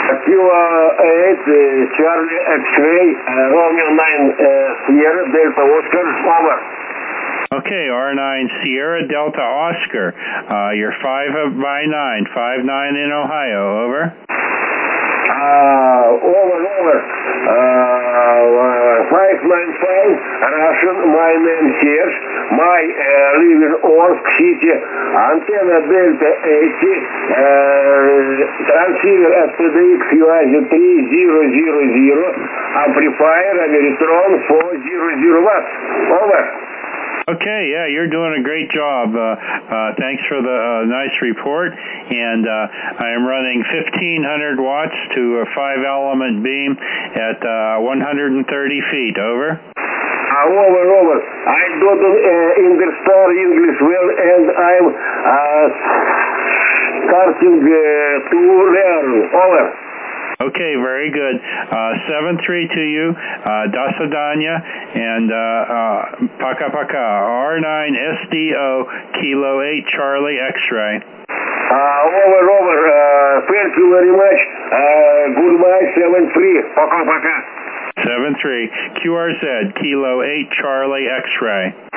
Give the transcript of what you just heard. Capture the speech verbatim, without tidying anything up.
Kilo eight, Charlie X-ray, uh, Romeo nine, uh, Sierra, Delta Oscar, over. Okay, R nine Sierra Delta Oscar. Uh, you're five by nine, five nine in Ohio, over. Uh, over, over. Uh, five nine five, Russian, my name Serge, my uh, live in Orsk City, antenna Delta eighty, uh, transceiver S P D X U I Z three zero zero zero, amplifier Ameritron four hundred watts, over. Okay, yeah, you're doing a great job. Uh, uh, thanks for the uh, nice report. And uh, I am running fifteen hundred watts to a five element beam at uh, one hundred thirty feet. Over. Uh, over, over. I don't uh, understand English well, and I'm uh, starting uh, to learn. Over. Okay, very good. Uh, seven three to you, uh, Dasadanya, and uh, uh, Paka Paka, R nine S D O, Kilo eight, Charlie X-ray. Uh, over, over. Uh, thank you very much. Uh, goodbye, seven three. Paka Paka. seven three, Q R Z, Kilo eight, Charlie X-ray.